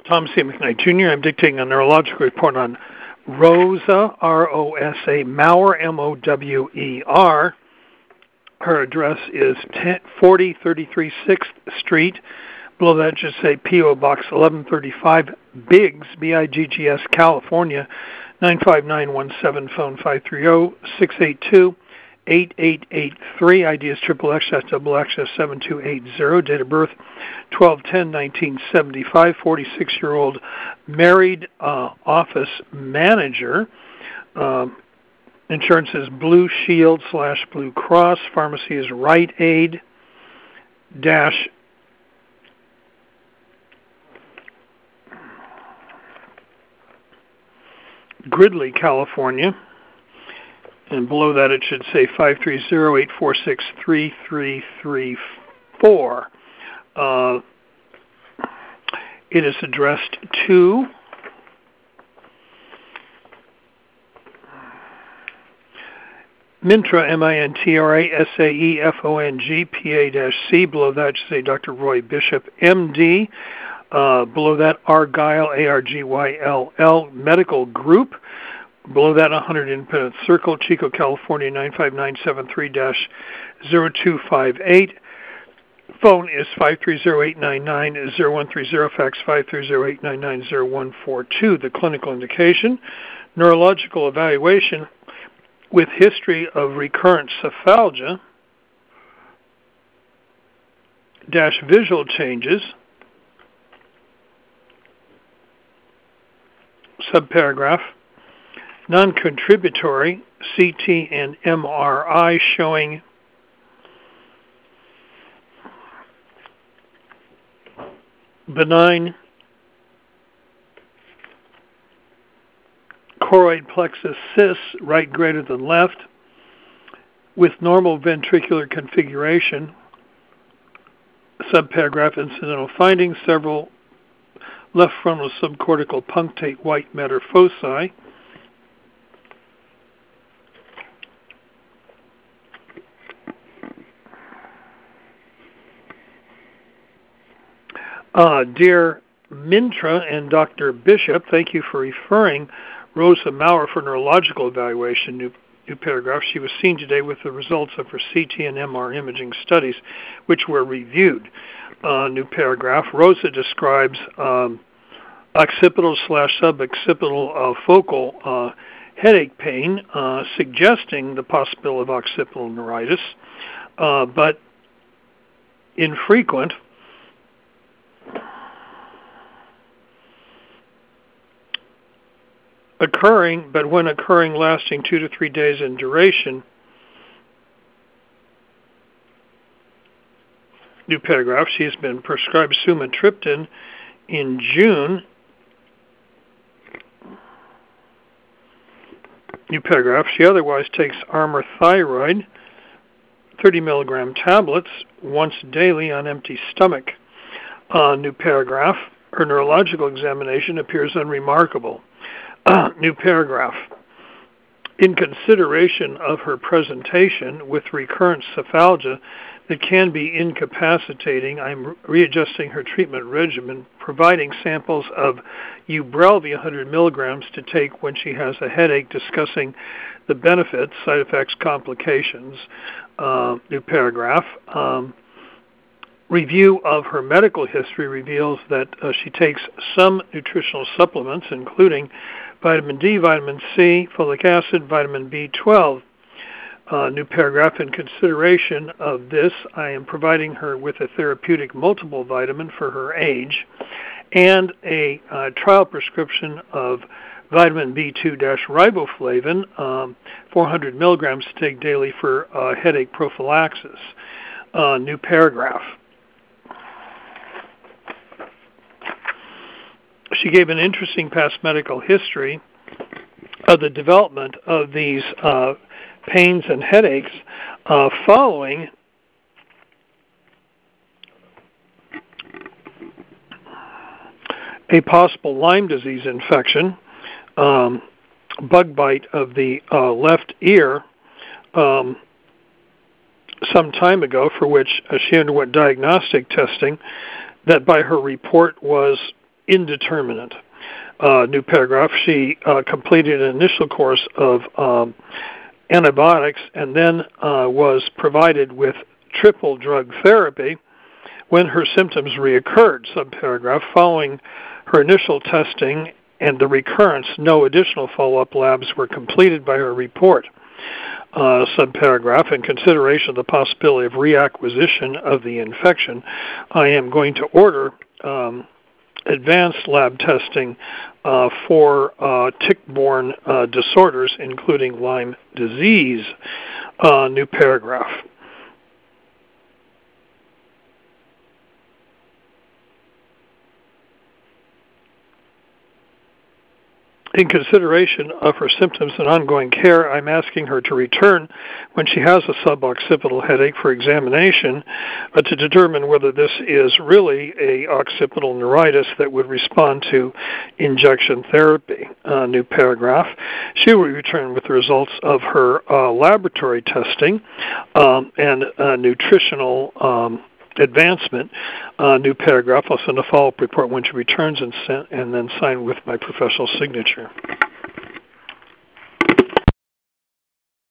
Tom C. McKnight Jr. I'm dictating a neurological report on Rosa, R-O-S-A, Mower, M-O-W-E-R. Her address is 4033 6th Street. Below that, just say P.O. Box 1135, Biggs, B-I-G-G-S, California, 95917, phone 530-682-8883. ID is XXX 7280. Date of birth 12/10/1975. 46-year-old married office manager. Insurance is Blue Shield / Blue Cross. Pharmacy is Rite Aid Gridley, California. And below that it should say 530-846-3334. It is addressed to Mintra, M-I-N-T-R-A-S-A-E-F-O-N-G, P-A-C. Below that should say Dr. Roy Bishop, M.D. Below that, Argyll, A-R-G-Y-L-L, Medical Group. Below that, 100 Independence Circle, Chico, California, 95973-0258. Phone is 530-899-0130, fax 530-899-0142. The clinical indication, neurological evaluation with history of recurrent cephalgia, visual changes, subparagraph, non-contributory CT and MRI showing benign choroid plexus cysts, right greater than left, with normal ventricular configuration. Subparagraph, incidental findings, several left frontal subcortical punctate white matter foci. Dear Mintra and Dr. Bishop, thank you for referring Rosa Mower for neurological evaluation. New paragraph. She was seen today with the results of her CT and MR imaging studies, which were reviewed. New paragraph. Rosa describes occipital / suboccipital focal headache pain, suggesting the possibility of occipital neuritis, but infrequent. When occurring, lasting 2 to 3 days in duration. New paragraph. She has been prescribed sumatriptan in June. New paragraph. She otherwise takes Armour Thyroid, 30 milligram tablets once daily on empty stomach. New paragraph. Her neurological examination appears unremarkable. New paragraph. In consideration of her presentation with recurrent cephalgia that can be incapacitating, I'm readjusting her treatment regimen, providing samples of Ubrelvy 100 milligrams to take when she has a headache, discussing the benefits, side effects, complications. New paragraph. Review of her medical history reveals that she takes some nutritional supplements, including vitamin D, vitamin C, folic acid, vitamin B12. New paragraph. In consideration of this, I am providing her with a therapeutic multiple vitamin for her age and a trial prescription of vitamin B2-riboflavin, 400 milligrams to take daily for headache prophylaxis. New paragraph. She gave an interesting past medical history of the development of these pains and headaches following a possible Lyme disease infection, bug bite of the left ear some time ago, for which she underwent diagnostic testing that by her report was indeterminate. New paragraph, she completed an initial course of antibiotics and then was provided with triple drug therapy when her symptoms reoccurred. Subparagraph, following her initial testing and the recurrence, no additional follow-up labs were completed by her report. Subparagraph, in consideration of the possibility of reacquisition of the infection, I am going to order advanced lab testing for tick-borne disorders, including Lyme disease. New paragraph. In consideration of her symptoms and ongoing care, I'm asking her to return when she has a suboccipital headache for examination to determine whether this is really a occipital neuritis that would respond to injection therapy. New paragraph. She will return with the results of her laboratory testing and nutritional advancement. New paragraph. I'll send a follow-up report when she returns and then sign with my professional signature.